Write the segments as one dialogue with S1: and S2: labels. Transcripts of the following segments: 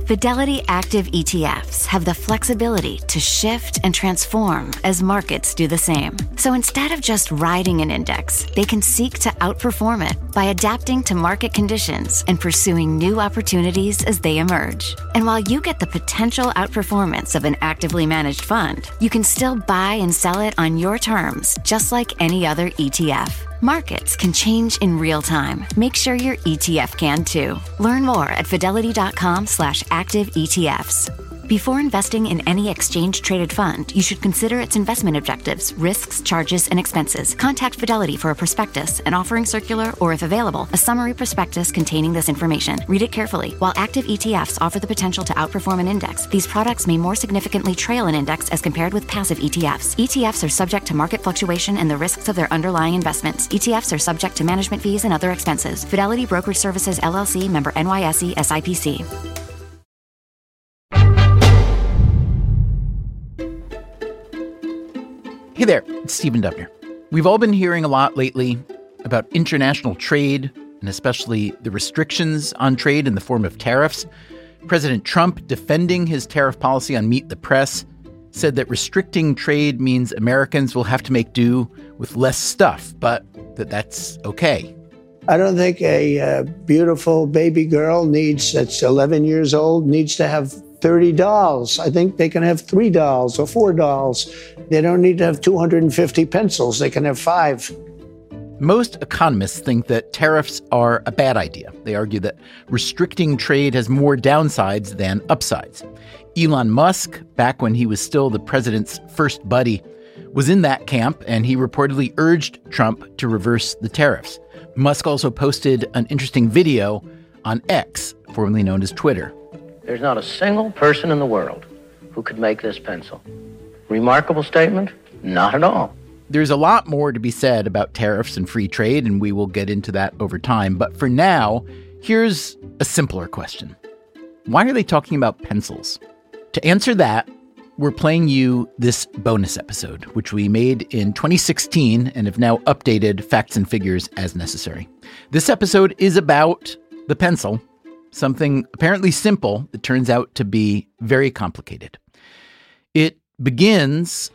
S1: Fidelity Active ETFs have the flexibility to shift and transform as markets do the same. So instead of just riding an index, they can seek to outperform it by adapting to market conditions and pursuing new opportunities as they emerge. And while you get the potential outperformance of an actively managed fund, you can still buy and sell it on your terms, just like any other ETF. Markets can change in real time. Make sure your ETF can too. Learn more at fidelity.com/active ETFs. Before investing in any exchange-traded fund, you should consider its investment objectives, risks, charges, and expenses. Contact Fidelity for a prospectus, an offering circular, or if available, a summary prospectus containing this information. Read it carefully. While active ETFs offer the potential to outperform an index, these products may more significantly trail an index as compared with passive ETFs. ETFs are subject to market fluctuation and the risks of their underlying investments. ETFs are subject to management fees and other expenses. Fidelity Brokerage Services, LLC, member NYSE, SIPC.
S2: Hey there, it's Stephen Dubner. We've all been hearing a lot lately about international trade and especially the restrictions on trade in the form of tariffs. President Trump, defending his tariff policy on Meet the Press, said that restricting trade means Americans will have to make do with less stuff, but that's okay.
S3: I don't think a beautiful baby girl that's 11 years old needs to have 30 dolls. I think they can have 3 dolls or 4 dolls. They don't need to have 250 pencils. They can have 5.
S2: Most economists think that tariffs are a bad idea. They argue that restricting trade has more downsides than upsides. Elon Musk, back when he was still the president's first buddy, was in that camp, and he reportedly urged Trump to reverse the tariffs. Musk also posted an interesting video on X, formerly known as Twitter.
S4: There's not a single person in the world who could make this pencil. Remarkable statement? Not at all.
S2: There's a lot more to be said about tariffs and free trade, and we will get into that over time. But for now, here's a simpler question. Why are they talking about pencils? To answer that, we're playing you this bonus episode, which we made in 2016 and have now updated facts and figures as necessary. This episode is about the pencil, something apparently simple that turns out to be very complicated. It begins...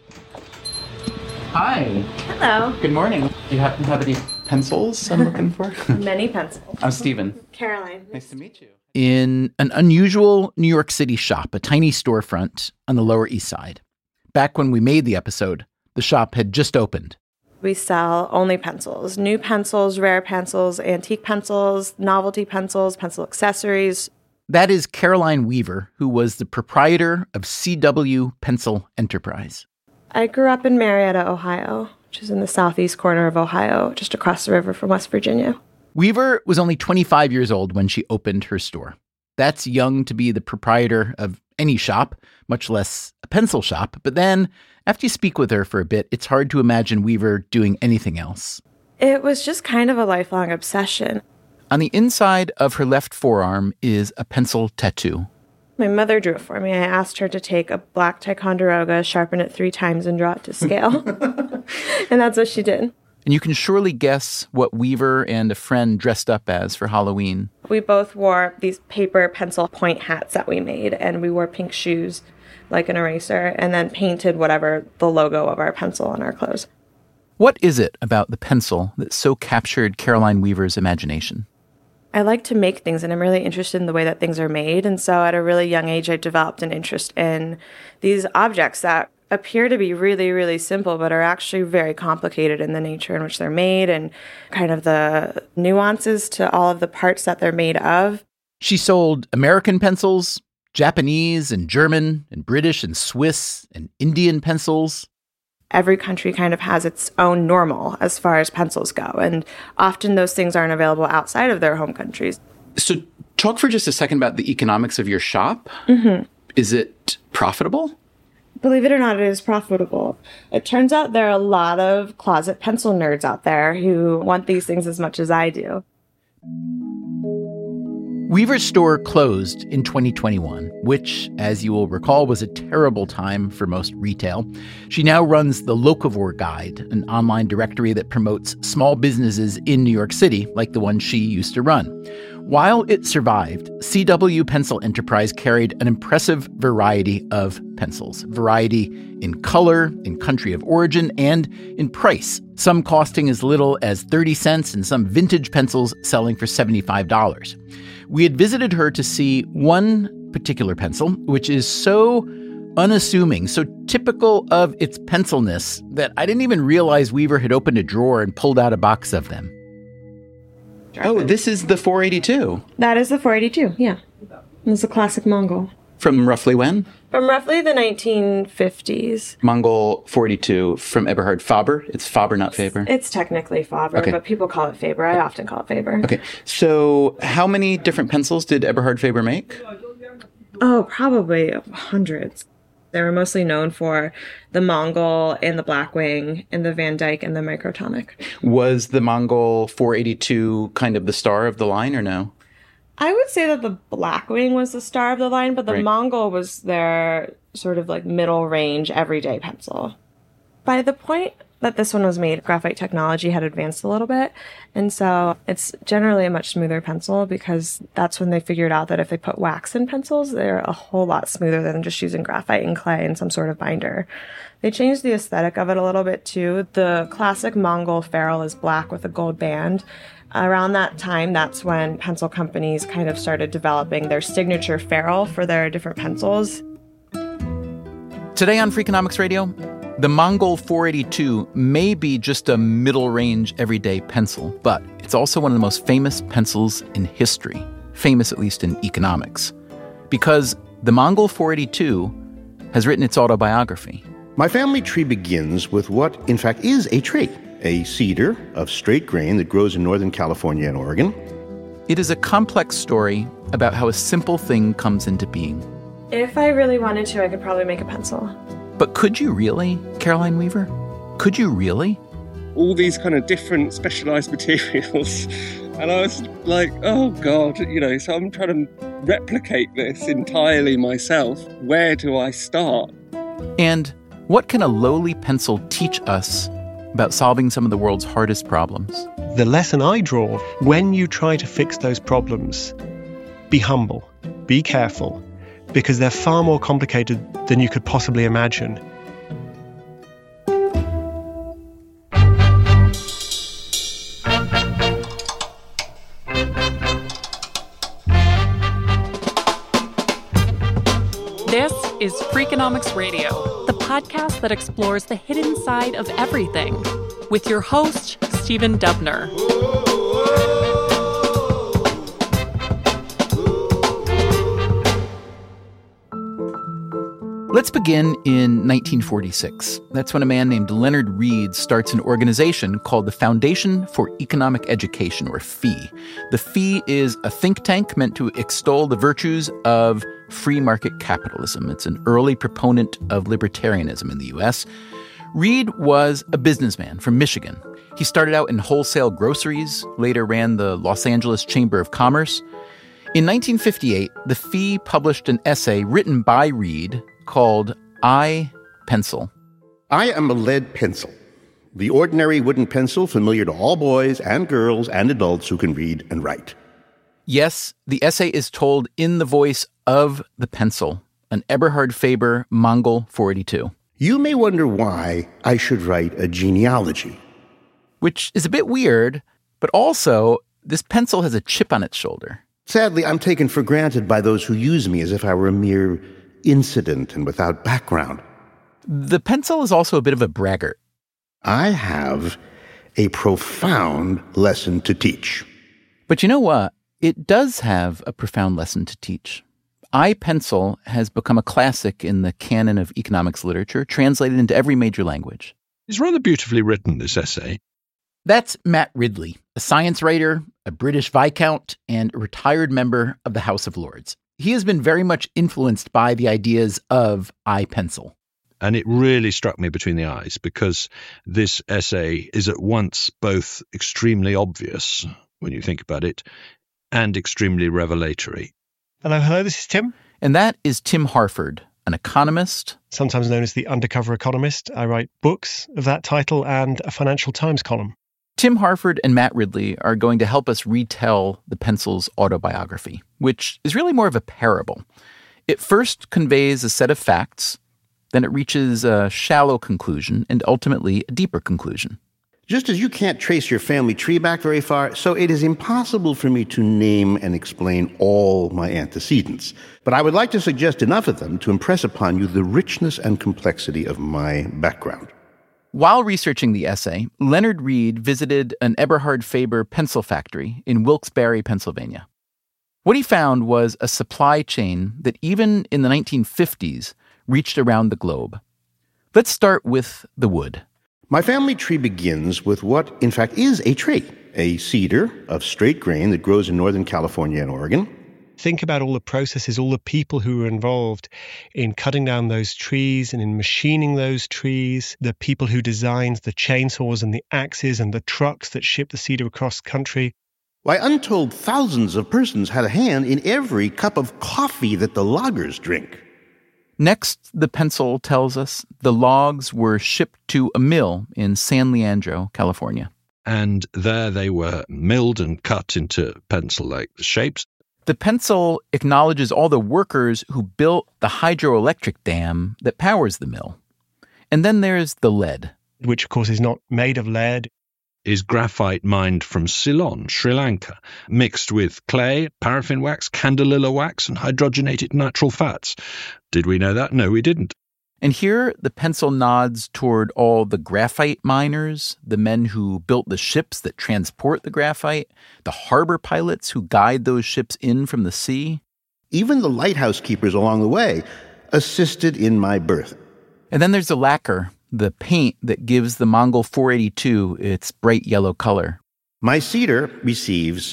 S2: Hi.
S5: Hello.
S2: Good morning. Do you happen to have any pencils I'm looking for?
S5: Many pencils.
S2: I'm Stephen.
S5: Caroline.
S2: Nice to meet you. In an unusual New York City shop, a tiny storefront on the Lower East Side. Back when we made the episode, the shop had just opened.
S5: We sell only pencils. New pencils, rare pencils, antique pencils, novelty pencils, pencil accessories.
S2: That is Caroline Weaver, who was the proprietor of CW Pencil Enterprise.
S5: I grew up in Marietta, Ohio, which is in the southeast corner of Ohio, just across the river from West Virginia.
S2: Weaver was only 25 years old when she opened her store. That's young to be the proprietor of any shop, much less a pencil shop. But then, after you speak with her for a bit, it's hard to imagine Weaver doing anything else.
S5: It was just kind of a lifelong obsession.
S2: On the inside of her left forearm is a pencil tattoo.
S5: My mother drew it for me. I asked her to take a black Ticonderoga, sharpen it 3 times, and draw it to scale. And that's what she did.
S2: And you can surely guess what Weaver and a friend dressed up as for Halloween.
S5: We both wore these paper pencil point hats that we made, and we wore pink shoes like an eraser, and then painted whatever the logo of our pencil on our clothes.
S2: What is it about the pencil that so captured Caroline Weaver's imagination?
S5: I like to make things, and I'm really interested in the way that things are made. And so at a really young age, I developed an interest in these objects that appear to be really, really simple, but are actually very complicated in the nature in which they're made and kind of the nuances to all of the parts that they're made of.
S2: She sold American pencils, Japanese and German and British and Swiss and Indian pencils.
S5: Every country kind of has its own normal as far as pencils go, and often those things aren't available outside of their home countries.
S6: So talk for just a second about the economics of your shop.
S5: Mm-hmm.
S6: Is it profitable?
S5: Believe it or not, it is profitable. It turns out there are a lot of closet pencil nerds out there who want these things as much as I do.
S2: Weaver's store closed in 2021, which, as you will recall, was a terrible time for most retail. She now runs the Locavore Guide, an online directory that promotes small businesses in New York City, like the one she used to run. While it survived, CW Pencil Enterprise carried an impressive variety of pencils. Variety in color, in country of origin, and in price. Some costing as little as 30 cents and some vintage pencils selling for $75. We had visited her to see one particular pencil, which is so unassuming, so typical of its pencilness that I didn't even realize Weaver had opened a drawer and pulled out a box of them.
S6: Oh, this is the 482.
S5: That is the 482, yeah. It's a classic Mongol.
S6: From roughly when?
S5: From roughly the 1950s.
S6: Mongol 482 from Eberhard Faber. It's Faber, not Faber.
S5: It's technically Faber,
S6: Okay.
S5: but people call it Faber. I often call it Faber.
S6: Okay, so how many different pencils did Eberhard Faber make?
S5: Oh, probably hundreds. They were mostly known for the Mongol and the Blackwing and the Van Dyke and the Microtonic.
S6: Was the Mongol 482 kind of the star of the line or no?
S5: I would say that the Blackwing was the star of the line, but the
S6: Right.
S5: Mongol was their sort of like middle range everyday pencil. By the point that this one was made, graphite technology had advanced a little bit. And so it's generally a much smoother pencil because that's when they figured out that if they put wax in pencils, they're a whole lot smoother than just using graphite and clay and some sort of binder. They changed the aesthetic of it a little bit too. The classic Mongol ferrule is black with a gold band. Around that time, that's when pencil companies kind of started developing their signature ferrule for their different pencils.
S2: Today on Freakonomics Radio, the Mongol 482 may be just a middle-range everyday pencil, but it's also one of the most famous pencils in history, famous at least in economics, because the Mongol 482 has written its autobiography.
S7: My family tree begins with what, in fact, is a tree, a cedar of straight grain that grows in Northern California and Oregon.
S2: It is a complex story about how a simple thing comes into being.
S5: If I really wanted to, I could probably make a pencil.
S2: But could you really, Caroline Weaver? Could you really?
S8: All these kind of different specialized materials. And I was like, oh God, so I'm trying to replicate this entirely myself. Where do I start?
S2: And what can a lowly pencil teach us about solving some of the world's hardest problems?
S9: The lesson I draw, when you try to fix those problems, be humble, be careful, because they're far more complicated than you could possibly imagine.
S10: This is Freakonomics Radio, the podcast that explores the hidden side of everything, with your host, Stephen Dubner.
S2: Let's begin in 1946. That's when a man named Leonard Read starts an organization called the Foundation for Economic Education, or FEE. The FEE is a think tank meant to extol the virtues of free market capitalism. It's an early proponent of libertarianism in the U.S. Read was a businessman from Michigan. He started out in wholesale groceries, later ran the Los Angeles Chamber of Commerce. In 1958, the FEE published an essay written by Read called I Pencil.
S7: I am a lead pencil, the ordinary wooden pencil familiar to all boys and girls and adults who can read and write.
S2: Yes, the essay is told in the voice of the pencil, an Eberhard Faber Mongol 482.
S7: You may wonder why I should write a genealogy.
S2: Which is a bit weird, but also this pencil has a chip on its shoulder.
S7: Sadly, I'm taken for granted by those who use me as if I were a mere incident and without background.
S2: The pencil is also a bit of a braggart.
S7: I have a profound lesson to teach.
S2: But you know what? It does have a profound lesson to teach. I Pencil has become a classic in the canon of economics literature, translated into every major language.
S11: It's rather beautifully written, this essay.
S2: That's Matt Ridley, a science writer, a British Viscount, and a retired member of the House of Lords. He has been very much influenced by the ideas of I Pencil.
S11: And it really struck me between the eyes because this essay is at once both extremely obvious when you think about it and extremely revelatory.
S9: Hello, this is Tim.
S2: And that is Tim Harford, an economist.
S9: Sometimes known as the undercover economist. I write books of that title and a Financial Times column.
S2: Tim Harford and Matt Ridley are going to help us retell the pencil's autobiography, which is really more of a parable. It first conveys a set of facts, then it reaches a shallow conclusion, and ultimately a deeper conclusion.
S7: Just as you can't trace your family tree back very far, so it is impossible for me to name and explain all my antecedents. But I would like to suggest enough of them to impress upon you the richness and complexity of my background.
S2: While researching the essay, Leonard Read visited an Eberhard Faber pencil factory in Wilkes-Barre, Pennsylvania. What he found was a supply chain that even in the 1950s reached around the globe. Let's start with the wood.
S7: My family tree begins with what, in fact, is a tree, a cedar of straight grain that grows in Northern California and Oregon.
S9: Think about all the processes, all the people who were involved in cutting down those trees and in machining those trees, the people who designed the chainsaws and the axes and the trucks that shipped the cedar across country.
S7: Why, untold thousands of persons had a hand in every cup of coffee that the loggers drink.
S2: Next, the pencil tells us the logs were shipped to a mill in San Leandro, California.
S11: And there they were milled and cut into pencil-like shapes.
S2: The pencil acknowledges all the workers who built the hydroelectric dam that powers the mill. And then there's the lead.
S9: Which, of course, is not made of lead.
S11: Is graphite mined from Ceylon, Sri Lanka, mixed with clay, paraffin wax, candelilla wax, and hydrogenated natural fats. Did we know that? No, we didn't.
S2: And here, the pencil nods toward all the graphite miners, the men who built the ships that transport the graphite, the harbor pilots who guide those ships in from the sea.
S7: Even the lighthouse keepers along the way assisted in my birth.
S2: And then there's the lacquer, the paint that gives the Mongol 482 its bright yellow color.
S7: My cedar receives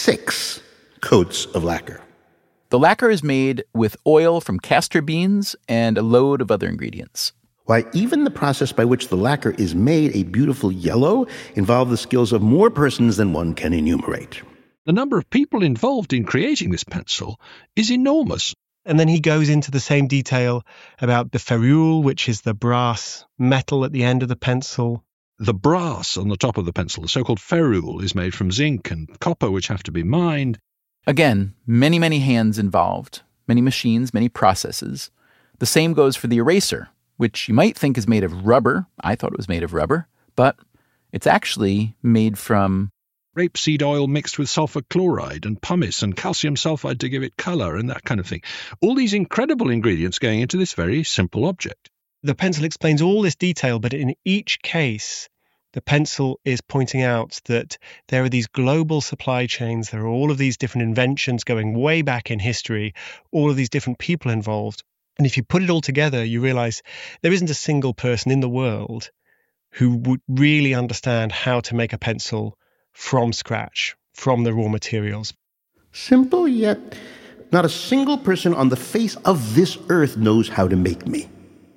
S7: 6 coats of lacquer.
S2: The lacquer is made with oil from castor beans and a load of other ingredients.
S7: Why, even the process by which the lacquer is made a beautiful yellow involved the skills of more persons than one can enumerate.
S11: The number of people involved in creating this pencil is enormous.
S9: And then he goes into the same detail about the ferrule, which is the brass metal at the end of the pencil.
S11: The brass on the top of the pencil, the so-called ferrule, is made from zinc and copper, which have to be mined.
S2: Again, many, many hands involved, many machines, many processes. The same goes for the eraser, which you might think is made of rubber. I thought it was made of rubber, but it's actually made from
S11: rapeseed oil mixed with sulfur chloride and pumice and calcium sulfide to give it color and that kind of thing. All these incredible ingredients going into this very simple object.
S9: The pencil explains all this detail, but in each case, the pencil is pointing out that there are these global supply chains, there are all of these different inventions going way back in history, all of these different people involved. And if you put it all together, you realize there isn't a single person in the world who would really understand how to make a pencil from scratch, from the raw materials.
S7: Simple, yet not a single person on the face of this earth knows how to make me.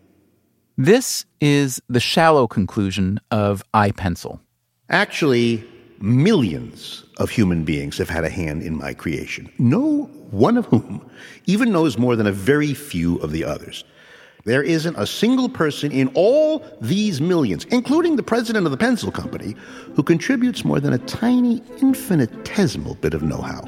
S2: This is the shallow conclusion of iPencil.
S7: Actually, millions of human beings have had a hand in my creation, no one of whom even knows more than a very few of the others. There isn't a single person in all these millions, including the president of the pencil company, who contributes more than a tiny, infinitesimal bit of know-how.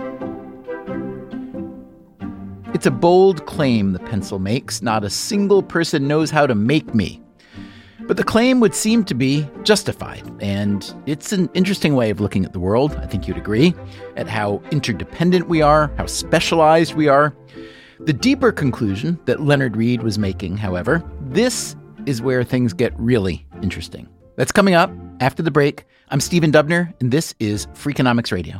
S2: It's a bold claim the pencil makes. Not a single person knows how to make me. But the claim would seem to be justified, and it's an interesting way of looking at the world, I think you'd agree, at how interdependent we are, how specialized we are. The deeper conclusion that Leonard Read was making, however, this is where things get really interesting. That's coming up after the break. I'm Stephen Dubner, and this is Freakonomics Radio.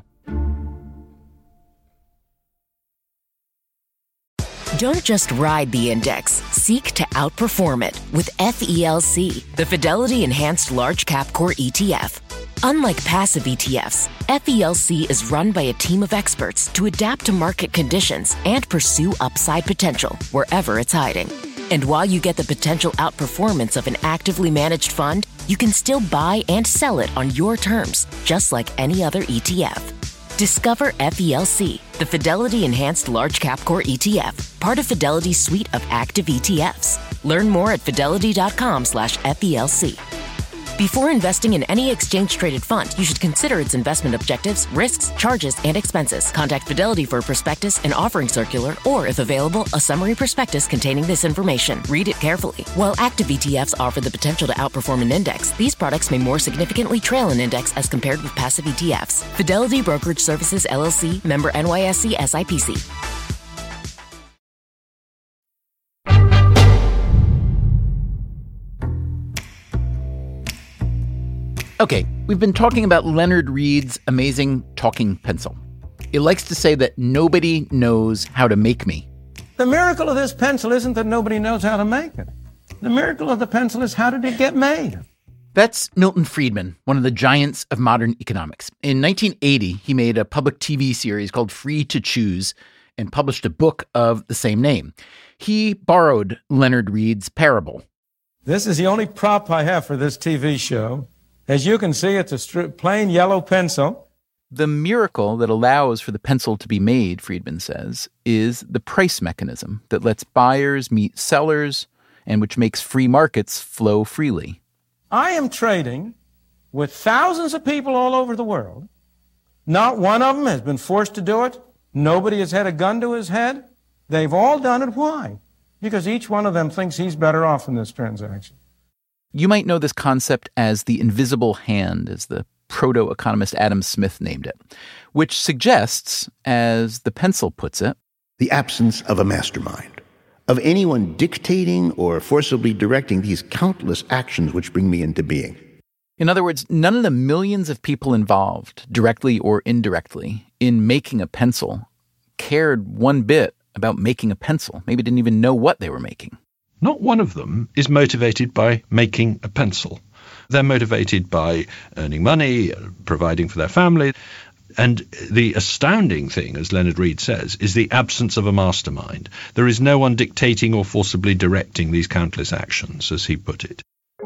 S12: Don't just ride the index. Seek to outperform it with FELC, the Fidelity Enhanced Large Cap Core ETF. Unlike passive ETFs, FELC is run by a team of experts to adapt to market conditions and pursue upside potential wherever it's hiding. And while you get the potential outperformance of an actively managed fund, you can still buy and sell it on your terms, just like any other ETF. Discover FELC, the Fidelity Enhanced Large Cap Core ETF, part of Fidelity's suite of active ETFs. Learn more at fidelity.com/FELC. Before investing in any exchange-traded fund, you should consider its investment objectives, risks, charges, and expenses. Contact Fidelity for a prospectus, an offering circular, or, if available, a summary prospectus containing this information. Read it carefully. While active ETFs offer the potential to outperform an index, these products may more significantly trail an index as compared with passive ETFs. Fidelity Brokerage Services, LLC, member NYSE SIPC.
S2: Okay, we've been talking about Leonard Read's amazing talking pencil. It likes to say that nobody knows how to make me.
S13: The miracle of this pencil isn't that nobody knows how to make it. The miracle of the pencil is how did it get made?
S2: That's Milton Friedman, one of the giants of modern economics. In 1980, he made a public TV series called Free to Choose and published a book of the same name. He borrowed Leonard Read's parable.
S13: This is the only prop I have for this TV show. As you can see, it's a plain yellow pencil.
S2: The miracle that allows for the pencil to be made, Friedman says, is the price mechanism that lets buyers meet sellers and which makes free markets flow freely.
S13: I am trading with thousands of people all over the world. Not one of them has been forced to do it. Nobody has had a gun to his head. They've all done it. Why? Because each one of them thinks he's better off in this transaction.
S2: You might know this concept as the invisible hand, as the proto-economist Adam Smith named it, which suggests, as the pencil puts it,
S7: the absence of a mastermind, of anyone dictating or forcibly directing these countless actions which bring me into being.
S2: In other words, none of the millions of people involved, directly or indirectly, in making a pencil cared one bit about making a pencil, maybe didn't even know what they were making.
S11: Not one of them is motivated by making a pencil. They're motivated by earning money, providing for their family. And the astounding thing, as Leonard Read says, is the absence of a mastermind. There is no one dictating or forcibly directing these countless actions, as he put it.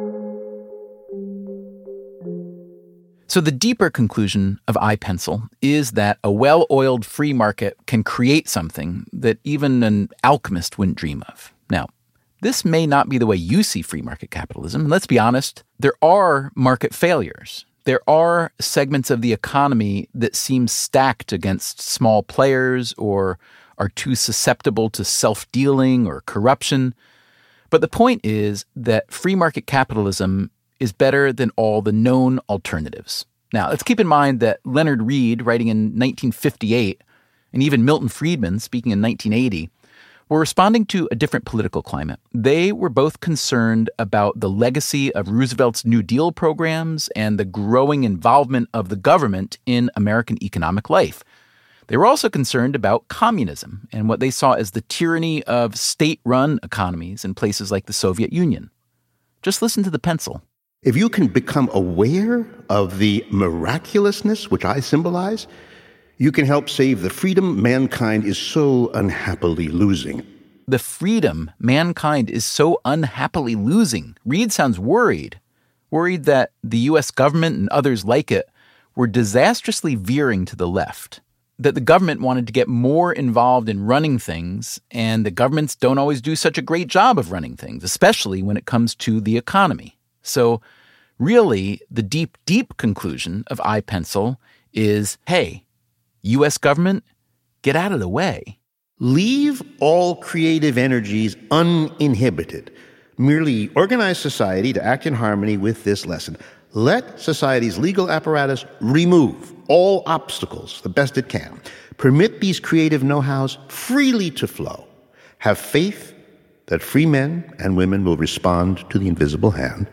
S2: So the deeper conclusion of iPencil is that a well-oiled free market can create something that even an alchemist wouldn't dream of. Now, this may not be the way you see free market capitalism. And let's be honest, there are market failures. There are segments of the economy that seem stacked against small players or are too susceptible to self-dealing or corruption. But the point is that free market capitalism is better than all the known alternatives. Now, let's keep in mind that Leonard Read, writing in 1958, and even Milton Friedman, speaking in 1980, were responding to a different political climate. They were both concerned about the legacy of Roosevelt's New Deal programs and the growing involvement of the government in American economic life. They were also concerned about communism and what they saw as the tyranny of state-run economies in places like the Soviet Union. Just listen to the pencil.
S7: If you can become aware of the miraculousness which I symbolize, you can help save the freedom mankind is so unhappily losing.
S2: The freedom mankind is so unhappily losing. Read sounds worried that the U.S. government and others like it were disastrously veering to the left, that the government wanted to get more involved in running things, and the governments don't always do such a great job of running things, especially when it comes to the economy. So really, the deep, deep conclusion of iPencil is, hey, U.S. government, get out of the way.
S7: Leave all creative energies uninhibited. Merely organize society to act in harmony with this lesson. Let society's legal apparatus remove all obstacles the best it can. Permit these creative know-hows freely to flow. Have faith that free men and women will respond to the invisible hand.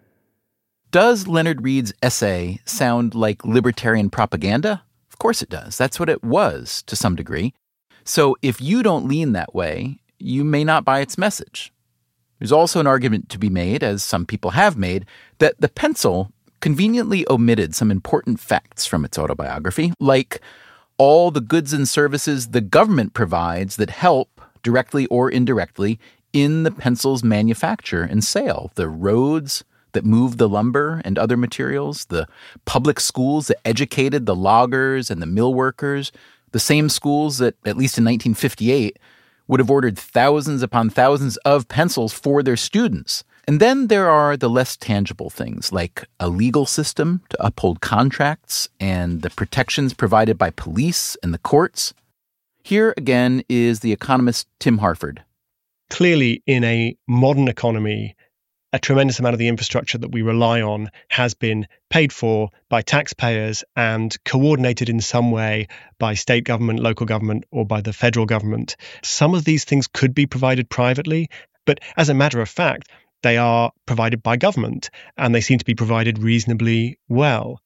S2: Does Leonard Read's essay sound like libertarian propaganda? Of course it does. That's what it was to some degree. So if you don't lean that way, you may not buy its message. There's also an argument to be made, as some people have made, that the pencil conveniently omitted some important facts from its autobiography, like all the goods and services the government provides that help, directly or indirectly, in the pencil's manufacture and sale. The roads that moved the lumber and other materials, the public schools that educated the loggers and the mill workers, the same schools that, at least in 1958, would have ordered thousands upon thousands of pencils for their students. And then there are the less tangible things, like a legal system to uphold contracts and the protections provided by police and the courts. Here again is the economist Tim Harford.
S9: Clearly, in a modern economy, a tremendous amount of the infrastructure that we rely on has been paid for by taxpayers and coordinated in some way by state government, local government, or by the federal government. Some of these things could be provided privately, but as a matter of fact, they are provided by government, and they seem to be provided reasonably well.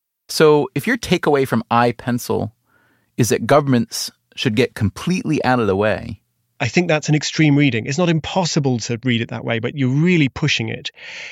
S2: So if your takeaway from iPencil is that governments should get completely out of the way,
S9: I think that's an extreme reading. It's not impossible to read it that way, but you're really pushing it.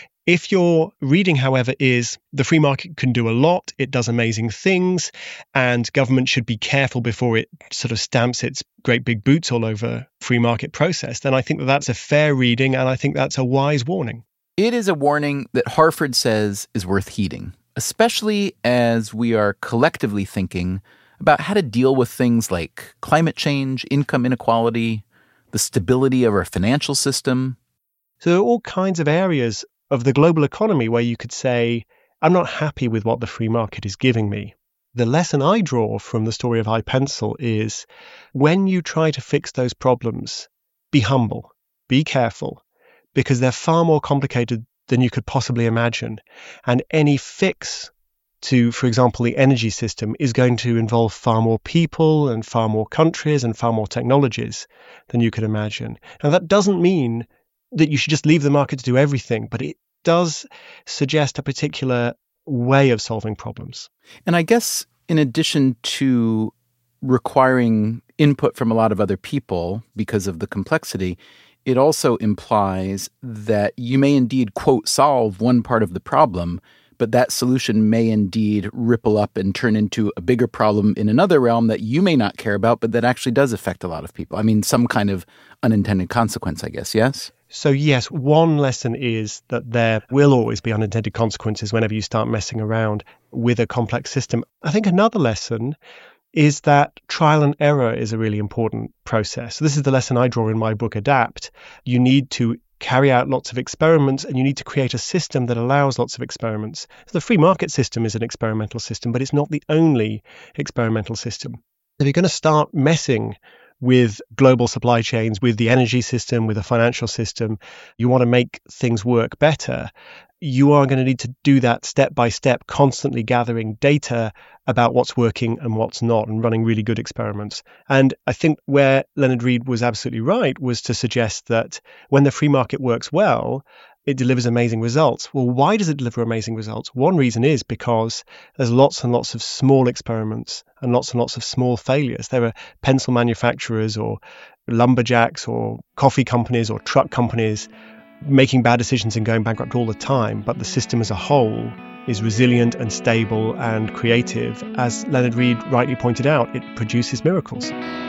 S9: If your reading, however, is the free market can do a lot, it does amazing things, and government should be careful before it sort of stamps its great big boots all over free market process, then I think that that's a fair reading, and I think that's a wise warning.
S2: It is a warning that Harford says is worth heeding, especially as we are collectively thinking about how to deal with things like climate change, income inequality, the stability of our financial system.
S9: So there are all kinds of areas of the global economy where you could say, I'm not happy with what the free market is giving me. The lesson I draw from the story of iPencil is when you try to fix those problems, be humble, be careful, because they're far more complicated than you could possibly imagine. And any fix to, for example, the energy system is going to involve far more people and far more countries and far more technologies than you could imagine. And that doesn't mean that you should just leave the market to do everything, but it does suggest a particular way of solving problems.
S2: And I guess in addition to requiring input from a lot of other people because of the complexity, it also implies that you may indeed, quote, solve one part of the problem, but that solution may indeed ripple up and turn into a bigger problem in another realm that you may not care about, but that actually does affect a lot of people. I mean, some kind of unintended consequence, I guess, yes?
S9: So yes, one lesson is that there will always be unintended consequences whenever you start messing around with a complex system. I think another lesson is that trial and error is a really important process. So this is the lesson I draw in my book, Adapt. You need to carry out lots of experiments, and you need to create a system that allows lots of experiments. So the free market system is an experimental system, but it's not the only experimental system. If you're going to start messing with global supply chains, with the energy system, with the financial system, you want to make things work better, you are going to need to do that step by step, constantly gathering data about what's working and what's not, and running really good experiments. And I think where Leonard Read was absolutely right was to suggest that when the free market works well, it delivers amazing results. Well, why does it deliver amazing results? One reason is because there's lots and lots of small experiments and lots of small failures. There are pencil manufacturers or lumberjacks or coffee companies or truck companies making bad decisions and going bankrupt all the time, but the system as a whole is resilient and stable and creative. As Leonard Read rightly pointed out, it produces miracles.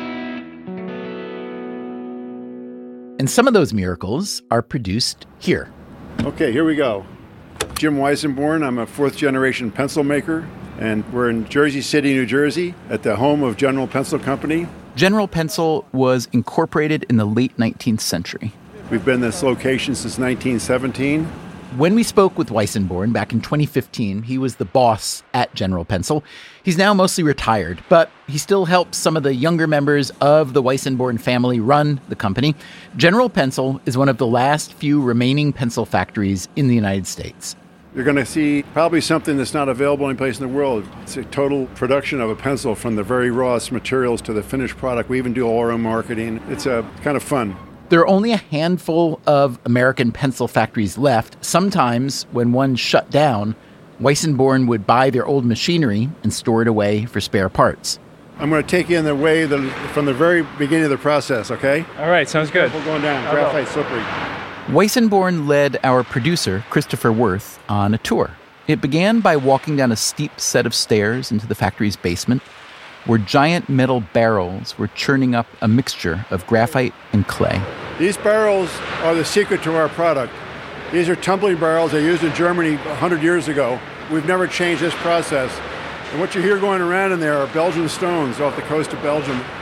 S2: And some of those miracles are produced here.
S14: Okay, here we go. Jim Weissenborn. I'm a fourth-generation pencil maker, and we're in Jersey City, New Jersey, at the home of General Pencil Company.
S2: General Pencil was incorporated in the late 19th century.
S14: We've been in this location since 1917.
S2: When we spoke with Weissenborn back in 2015, he was the boss at General Pencil. He's now mostly retired, but he still helps some of the younger members of the Weissenborn family run the company. General Pencil is one of the last few remaining pencil factories in the United States.
S14: You're going to see probably something that's not available anyplace in the world. It's a total production of a pencil from the very rawest materials to the finished product. We even do all our own marketing. It's kind of fun.
S2: There are only a handful of American pencil factories left. Sometimes, when one shut down, Weissenborn would buy their old machinery and store it away for spare parts.
S14: I'm going to take you in the way from the very beginning of the process, okay?
S15: All right, sounds good.
S14: We're going down. Graphite slippery.
S2: Weissenborn led our producer, Christopher Worth, on a tour. It began by walking down a steep set of stairs into the factory's basement, where giant metal barrels were churning up a mixture of graphite and clay.
S14: These barrels are the secret to our product. These are tumbling barrels they used in Germany 100 years ago. We've never changed this process. And what you hear going around in there are Belgian stones off the coast of Belgium.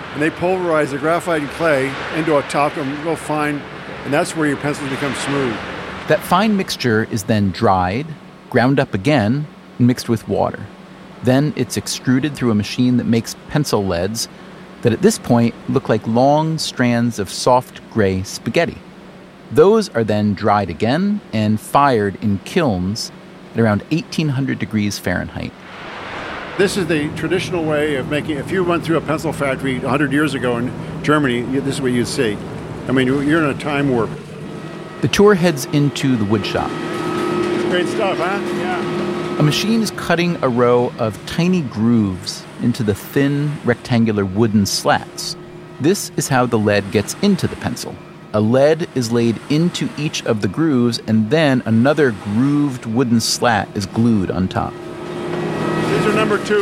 S14: and they pulverize the graphite and clay into a talcum real fine, and that's where your pencils become smooth.
S2: That fine mixture is then dried, ground up again, and mixed with water. Then it's extruded through a machine that makes pencil leads that at this point look like long strands of soft gray spaghetti. Those are then dried again and fired in kilns at around 1800 degrees Fahrenheit.
S14: This is the traditional way of making. If you went through a pencil factory 100 years ago in Germany, this is what you'd see. I mean, you're in a time warp.
S2: The tour heads into the wood shop.
S14: Great stuff, huh? Yeah.
S2: A machine is cutting a row of tiny grooves into the thin, rectangular wooden slats. This is how the lead gets into the pencil. A lead is laid into each of the grooves, and then another grooved wooden slat is glued on top.
S14: These are number 2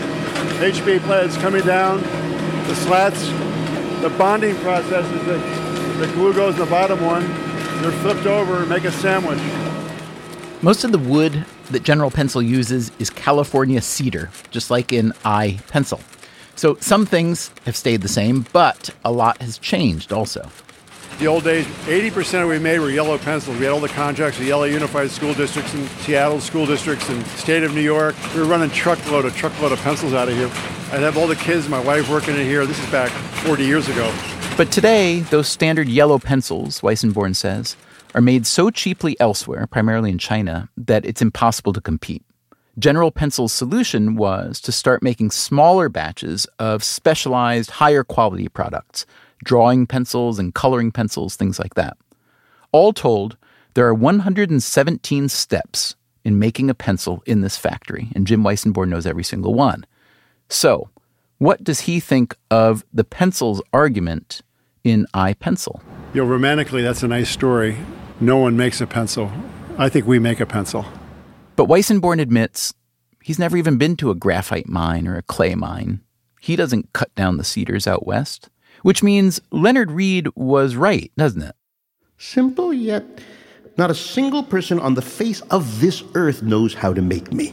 S14: HB leads coming down the slats. The bonding process is that the glue goes in the bottom one. They're flipped over and make a sandwich.
S2: Most of the wood that General Pencil uses is California cedar, just like in iPencil. So some things have stayed the same, but a lot has changed also.
S14: The old days, 80% of what we made were yellow pencils. We had all the contracts with yellow unified school districts and Seattle school districts and state of New York. We were running truckload of pencils out of here. I'd have all the kids, my wife working in here. This is back 40 years ago.
S2: But today, those standard yellow pencils, Weissenborn says, are made so cheaply elsewhere, primarily in China, that it's impossible to compete. General Pencil's solution was to start making smaller batches of specialized, higher quality products, drawing pencils and coloring pencils, things like that. All told, there are 117 steps in making a pencil in this factory, and Jim Weissenborn knows every single one. So, what does he think of the pencil's argument in iPencil?
S14: Romantically, that's a nice story. No one makes a pencil. I think we make a pencil.
S2: But Weissenborn admits he's never even been to a graphite mine or a clay mine. He doesn't cut down the cedars out west. Which means Leonard Read was right, doesn't it?
S7: Simple, yet not a single person on the face of this earth knows how to make me.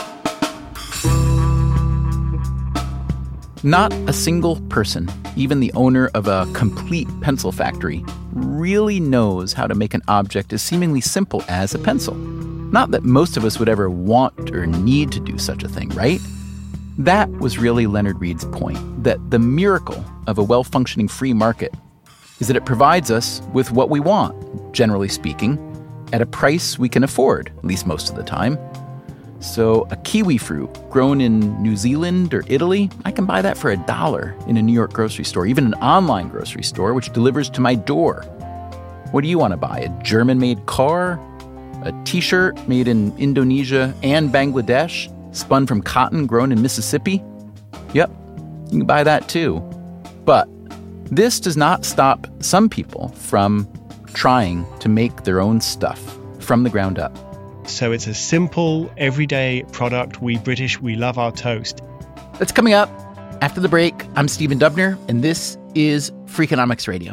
S2: Not a single person, even the owner of a complete pencil factory, really knows how to make an object as seemingly simple as a pencil. Not that most of us would ever want or need to do such a thing, right? That was really Leonard Read's point, that the miracle of a well-functioning free market is that it provides us with what we want, generally speaking, at a price we can afford, at least most of the time. So a kiwi fruit grown in New Zealand or Italy, I can buy that for $1 in a New York grocery store, even an online grocery store, which delivers to my door. What do you want to buy? A German-made car? A t-shirt made in Indonesia and Bangladesh? Spun from cotton grown in Mississippi? Yep, you can buy that too. But this does not stop some people from trying to make their own stuff from the ground up.
S9: So it's a simple, everyday product. We British, we love our toast.
S2: That's coming up after the break. I'm Stephen Dubner, and this is Freakonomics Radio.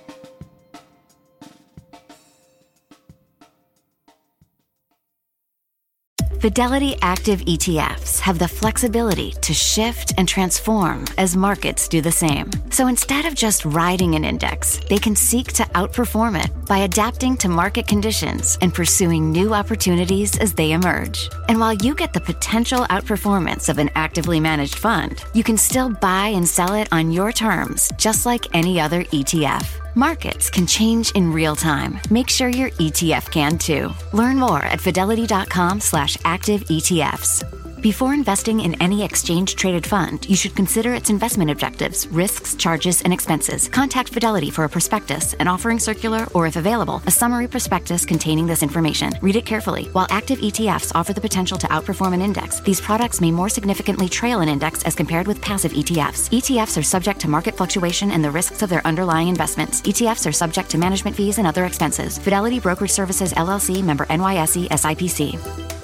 S1: Fidelity Active ETFs have the flexibility to shift and transform as markets do the same. So instead of just riding an index, they can seek to outperform it by adapting to market conditions and pursuing new opportunities as they emerge. And while you get the potential outperformance of an actively managed fund, you can still buy and sell it on your terms, just like any other ETF. Markets can change in real time. Make sure your ETF can too. Learn more at fidelity.com/active ETFs. Before investing in any exchange-traded fund, you should consider its investment objectives, risks, charges, and expenses. Contact Fidelity for a prospectus, an offering circular, or if available, a summary prospectus containing this information. Read it carefully. While active ETFs offer the potential to outperform an index, these products may more significantly trail an index as compared with passive ETFs. ETFs are subject to market fluctuation and the risks of their underlying investments. ETFs are subject to management fees and other expenses. Fidelity Brokerage Services, LLC, member NYSE, SIPC.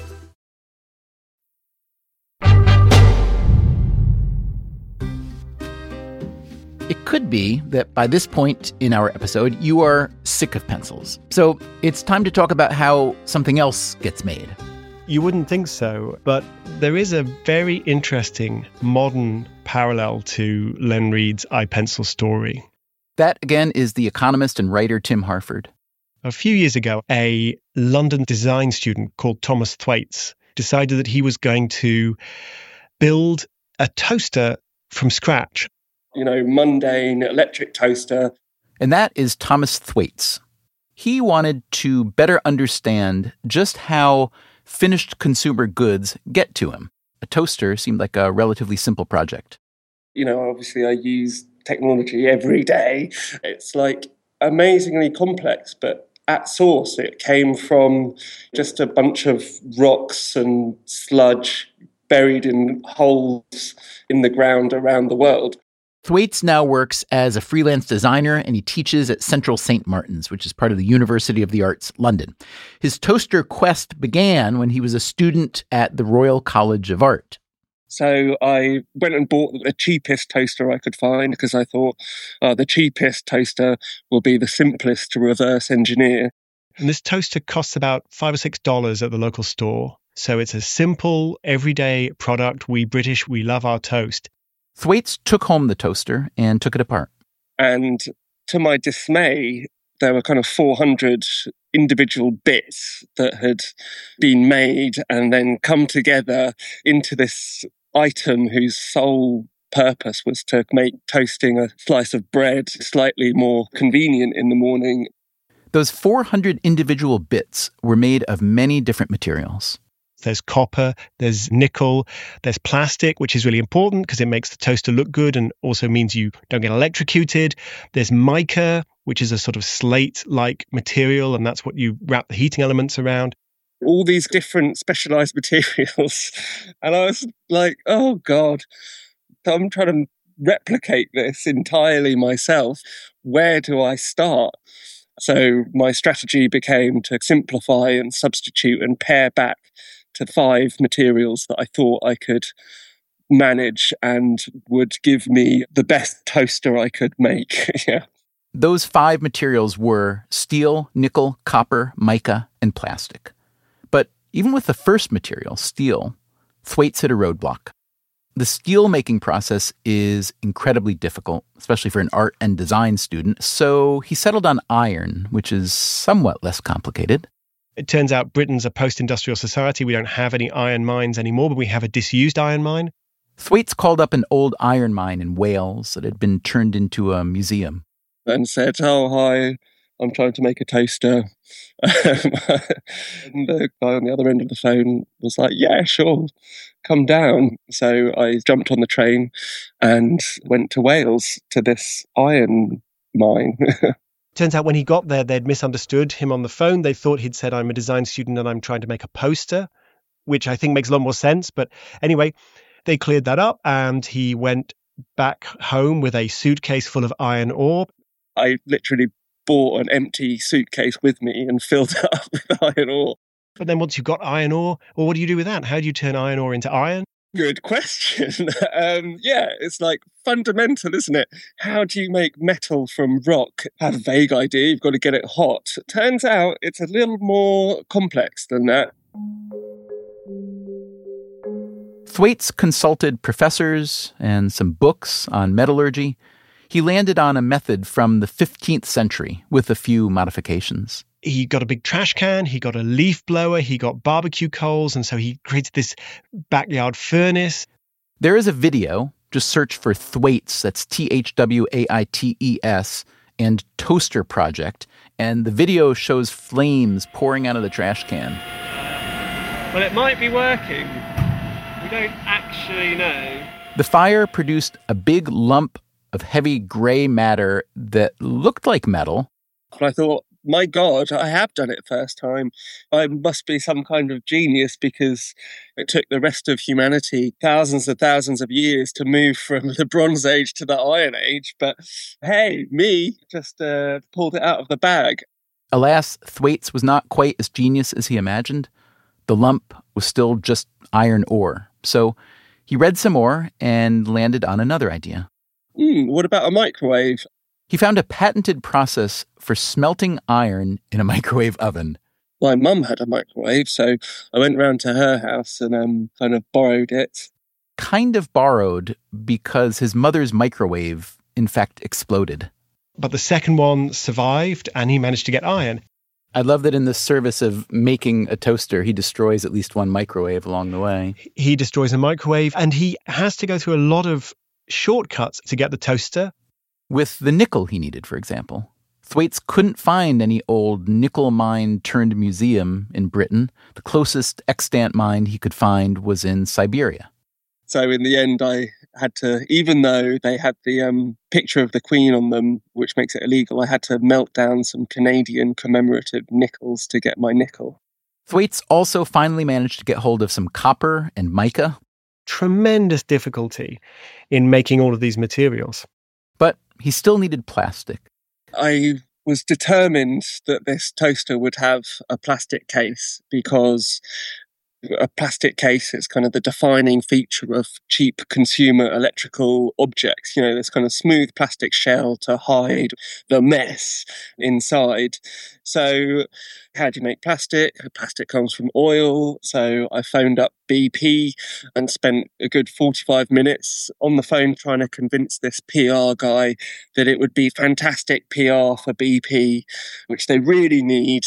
S2: It could be that by this point in our episode, you are sick of pencils. So it's time to talk about how something else gets made.
S9: You wouldn't think so, but there is a very interesting modern parallel to Len Reed's iPencil story.
S2: That, again, is the economist and writer Tim Harford.
S9: A few years ago, a London design student called Thomas Thwaites decided that he was going to build a toaster from scratch.
S8: Mundane electric toaster.
S2: And that is Thomas Thwaites. He wanted to better understand just how finished consumer goods get to him. A toaster seemed like a relatively simple project.
S8: Obviously I use technology every day. It's like amazingly complex, but at source it came from just a bunch of rocks and sludge buried in holes in the ground around the world.
S2: Thwaites now works as a freelance designer, and he teaches at Central St. Martin's, which is part of the University of the Arts, London. His toaster quest began when he was a student at the Royal College of Art.
S8: So I went and bought the cheapest toaster I could find because I thought the cheapest toaster will be the simplest to reverse engineer.
S9: And this toaster costs about $5 or $6 at the local store. So it's a simple, everyday product. We British, we love our toast.
S2: Thwaites took home the toaster and took it apart.
S8: And to my dismay, there were kind of 400 individual bits that had been made and then come together into this item whose sole purpose was to make toasting a slice of bread slightly more convenient in the morning.
S2: Those 400 individual bits were made of many different materials.
S9: There's copper, there's nickel, there's plastic, which is really important because it makes the toaster look good and also means you don't get electrocuted. There's mica, which is a sort of slate-like material, and that's what you wrap the heating elements around.
S8: All these different specialized materials. And I was like, oh, God, I'm trying to replicate this entirely myself. Where do I start? So my strategy became to simplify and substitute and pare back to 5 materials that I thought I could manage and would give me the best toaster I could make. Yeah.
S2: Those 5 materials were steel, nickel, copper, mica, and plastic. But even with the first material, steel, Thwaites hit a roadblock. The steel-making process is incredibly difficult, especially for an art and design student, so he settled on iron, which is somewhat less complicated.
S9: It turns out Britain's a post-industrial society. We don't have any iron mines anymore, but we have a disused iron mine.
S2: Thwaites called up an old iron mine in Wales that had been turned into a museum.
S8: And said, oh, hi, I'm trying to make a toaster. And the guy on the other end of the phone was like, yeah, sure, come down. So I jumped on the train and went to Wales to this iron mine.
S9: Turns out when he got there, they'd misunderstood him on the phone. They thought he'd said, I'm a design student and I'm trying to make a poster, which I think makes a lot more sense. But anyway, they cleared that up and he went back home with a suitcase full of iron ore.
S8: I literally bought an empty suitcase with me and filled it up with iron ore.
S9: But then once you've got iron ore, well, what do you do with that? How do you turn iron ore into iron?
S8: Good question. Yeah, it's like fundamental, isn't it? How do you make metal from rock? I have a vague idea. You've got to get it hot. Turns out it's a little more complex than that.
S2: Thwaites consulted professors and some books on metallurgy. He landed on a method from the 15th century with a few modifications.
S9: He got a big trash can, he got a leaf blower, he got barbecue coals, and so he created this backyard furnace.
S2: There is a video. Just search for Thwaites, that's Thwaites, and Toaster Project, and the video shows flames pouring out of the trash can.
S9: Well, it might be working. We don't actually know.
S2: The fire produced a big lump of heavy gray matter that looked like metal.
S8: I thought, my God, I have done it first time. I must be some kind of genius because it took the rest of humanity thousands of years to move from the Bronze Age to the Iron Age. But hey, me just pulled it out of the bag.
S2: Alas, Thwaites was not quite as genius as he imagined. The lump was still just iron ore. So he read some more and landed on another idea.
S8: What about a microwave?
S2: He found a patented process for smelting iron in a microwave oven.
S8: My mum had a microwave, so I went round to her house and kind of borrowed it.
S2: Kind of borrowed because his mother's microwave, in fact, exploded.
S9: But the second one survived, and he managed to get iron.
S2: I love that in the service of making a toaster, he destroys at least one microwave along the way.
S9: He destroys a microwave, and he has to go through a lot of shortcuts to get the toaster.
S2: With the nickel he needed, for example. Thwaites couldn't find any old nickel mine turned museum in Britain. The closest extant mine he could find was in Siberia.
S8: So in the end, I had to, even though they had the picture of the Queen on them, which makes it illegal, I had to melt down some Canadian commemorative nickels to get my nickel.
S2: Thwaites also finally managed to get hold of some copper and mica.
S9: Tremendous difficulty in making all of these materials.
S2: But he still needed plastic.
S8: I was determined that this toaster would have a plastic case because a plastic case is kind of the defining feature of cheap consumer electrical objects. You know, this kind of smooth plastic shell to hide the mess inside. So how do you make plastic? Plastic comes from oil. So I phoned up BP and spent a good 45 minutes on the phone trying to convince this PR guy that it would be fantastic PR for BP, which they really need,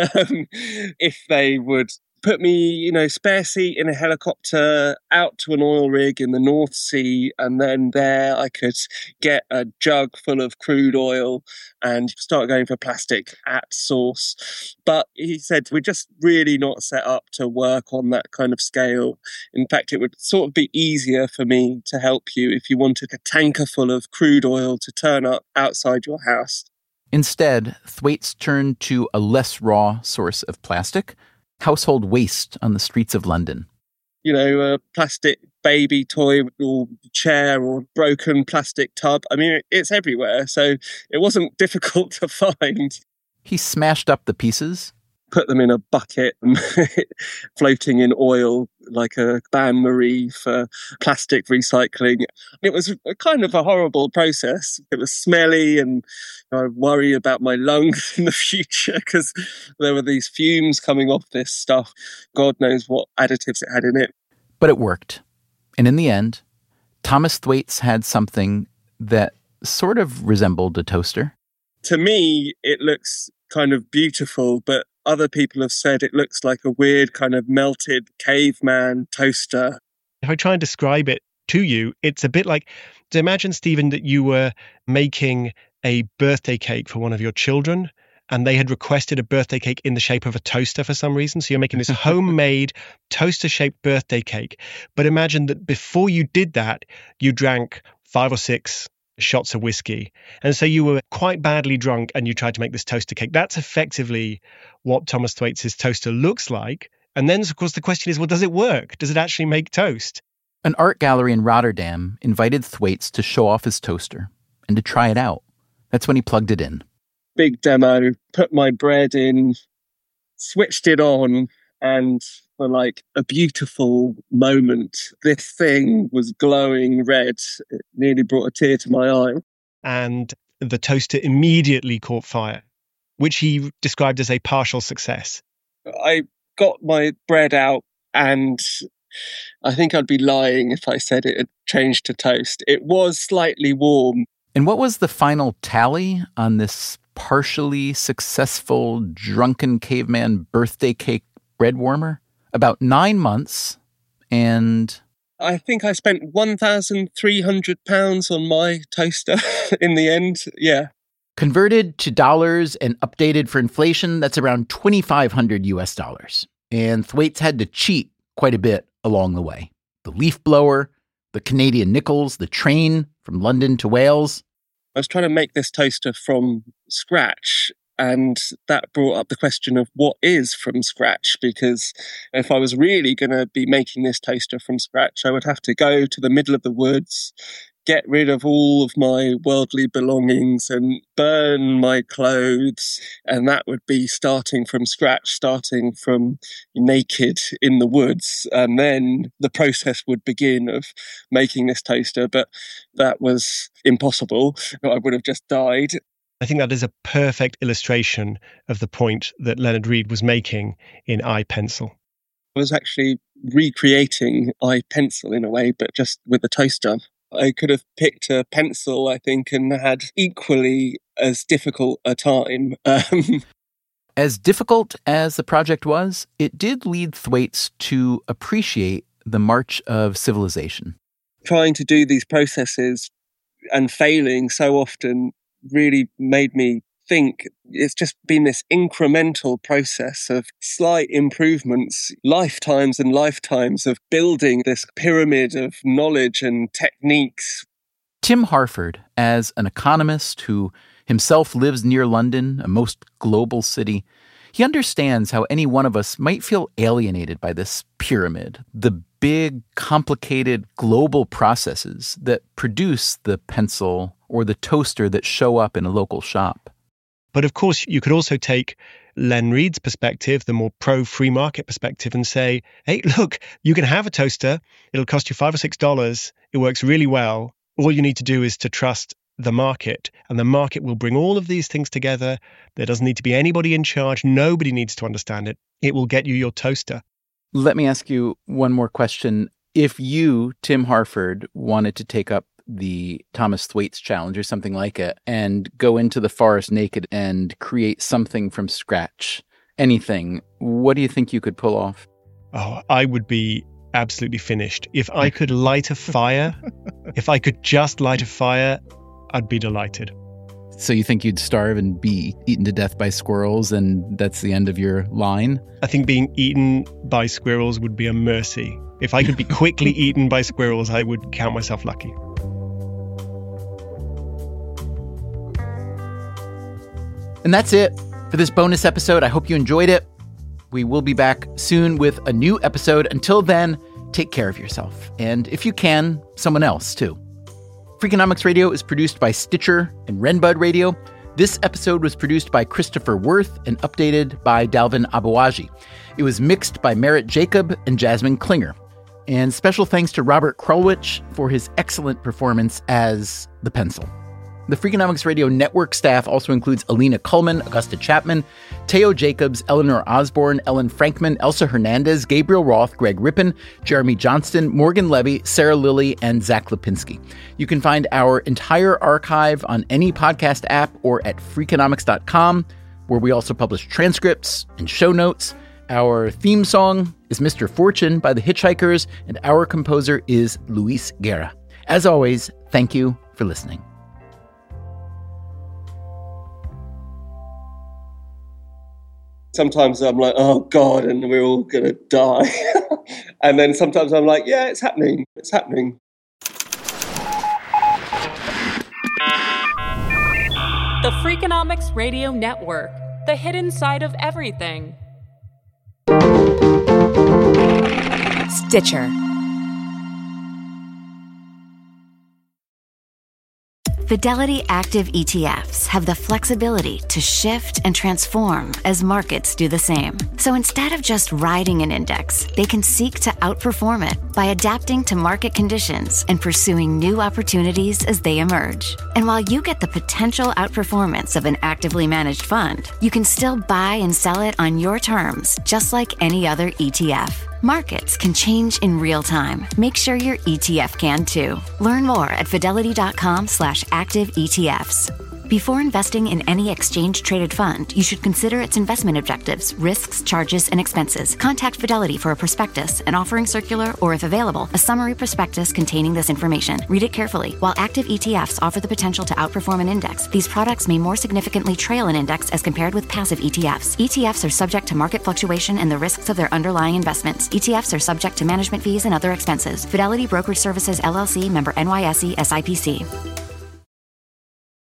S8: if they would put me, spare seat in a helicopter out to an oil rig in the North Sea, and then there I could get a jug full of crude oil and start going for plastic at source. But he said, we're just really not set up to work on that kind of scale. In fact, it would sort of be easier for me to help you if you wanted a tanker full of crude oil to turn up outside your house.
S2: Instead, Thwaites turned to a less raw source of plastic, household waste on the streets of London.
S8: A plastic baby toy or chair or broken plastic tub. I mean, it's everywhere, so it wasn't difficult to find.
S2: He smashed up the pieces,
S8: put them in a bucket and floating in oil like a bain-marie for plastic recycling. It was kind of a horrible process. It was smelly, and I worry about my lungs in the future because there were these fumes coming off this stuff. God knows what additives it had in it.
S2: But it worked. And in the end, Thomas Thwaites had something that sort of resembled a toaster.
S8: To me, it looks kind of beautiful, but other people have said it looks like a weird kind of melted caveman toaster.
S9: If I try and describe it to you, it's a bit like, so imagine, Stephen, that you were making a birthday cake for one of your children, and they had requested a birthday cake in the shape of a toaster for some reason. So you're making this homemade toaster-shaped birthday cake. But imagine that before you did that, you drank 5 or 6 shots of whiskey. And so you were quite badly drunk and you tried to make this toaster cake. That's effectively what Thomas Thwaites' toaster looks like. And then, of course, the question is, well, does it work? Does it actually make toast?
S2: An art gallery in Rotterdam invited Thwaites to show off his toaster and to try it out. That's when he plugged it in.
S8: Big demo, put my bread in, switched it on, and for like a beautiful moment, this thing was glowing red. It nearly brought a tear to my eye.
S9: And the toaster immediately caught fire, which he described as a partial success.
S8: I got my bread out, and I think I'd be lying if I said it had changed to toast. It was slightly warm.
S2: And what was the final tally on this partially successful drunken caveman birthday cake bread warmer? About 9 months, and
S8: I think I spent £1,300 on my toaster in the end. Yeah.
S2: Converted to dollars and updated for inflation, that's around $2,500 US. And Thwaites had to cheat quite a bit along the way. The leaf blower, the Canadian nickels, the train from London to Wales.
S8: I was trying to make this toaster from scratch, and that brought up the question of what is from scratch, because if I was really going to be making this toaster from scratch, I would have to go to the middle of the woods, get rid of all of my worldly belongings and burn my clothes. And that would be starting from scratch, starting from naked in the woods. And then the process would begin of making this toaster. But that was impossible. I would have just died.
S9: I think that is a perfect illustration of the point that Leonard Read was making in iPencil.
S8: I was actually recreating iPencil in a way, but just with a toaster. I could have picked a pencil, I think, and had equally as difficult a time.
S2: As difficult as the project was, it did lead Thwaites to appreciate the march of civilization.
S8: Trying to do these processes and failing so often really made me think it's just been this incremental process of slight improvements, lifetimes and lifetimes of building this pyramid of knowledge and techniques.
S2: Tim Harford, as an economist who himself lives near London, a most global city, he understands how any one of us might feel alienated by this pyramid, the big, complicated global processes that produce the pencil or the toaster that show up in a local shop.
S9: But of course, you could also take Len Read's perspective, the more pro-free market perspective, and say, hey, look, you can have a toaster. It'll cost you $5 or $6. It works really well. All you need to do is to trust the market, and the market will bring all of these things together. There doesn't need to be anybody in charge. Nobody needs to understand it. It will get you your toaster.
S2: Let me ask you one more question. If you, Tim Harford, wanted to take up the Thomas Thwaites challenge or something like it and go into the forest naked and create something from scratch, anything, what do you think you could pull off?
S9: Oh, I would be absolutely finished. If I could light a fire, if I could just light a fire, I'd be delighted.
S2: So you think you'd starve and be eaten to death by squirrels and that's the end of your line?
S9: I think being eaten by squirrels would be a mercy. If I could be quickly eaten by squirrels, I would count myself lucky.
S2: And that's it for this bonus episode. I hope you enjoyed it. We will be back soon with a new episode. Until then, take care of yourself. And if you can, someone else too. Freakonomics Radio is produced by Stitcher and Renbud Radio. This episode was produced by Christopher Worth and updated by Dalvin Abuaji. It was mixed by Merritt Jacob and Jasmine Klinger. And special thanks to Robert Krulwich for his excellent performance as the pencil. The Freakonomics Radio Network staff also includes Alina Kuhlman, Augusta Chapman, Teo Jacobs, Eleanor Osborne, Ellen Frankman, Elsa Hernandez, Gabriel Roth, Greg Rippin, Jeremy Johnston, Morgan Levy, Sarah Lilly, and Zach Lipinski. You can find our entire archive on any podcast app or at Freakonomics.com, where we also publish transcripts and show notes. Our theme song is Mr. Fortune by the Hitchhikers, and our composer is Luis Guerra. As always, thank you for listening.
S8: Sometimes I'm like, oh God, and we're all going to die. And then sometimes I'm like, yeah, it's happening. It's happening.
S10: The Freakonomics Radio Network, the hidden side of everything.
S12: Stitcher.
S1: Fidelity Active ETFs have the flexibility to shift and transform as markets do the same. So instead of just riding an index, they can seek to outperform it by adapting to market conditions and pursuing new opportunities as they emerge. And while you get the potential outperformance of an actively managed fund, you can still buy and sell it on your terms, just like any other ETF. Markets can change in real time. Make sure your ETF can too. Learn more at fidelity.com/active ETFs. Before investing in any exchange-traded fund, you should consider its investment objectives, risks, charges, and expenses. Contact Fidelity for a prospectus, an offering circular, or if available, a summary prospectus containing this information. Read it carefully. While active ETFs offer the potential to outperform an index, these products may more significantly trail an index as compared with passive ETFs. ETFs are subject to market fluctuation and the risks of their underlying investments. ETFs are subject to management fees and other expenses. Fidelity Brokerage Services, LLC, member NYSE, SIPC.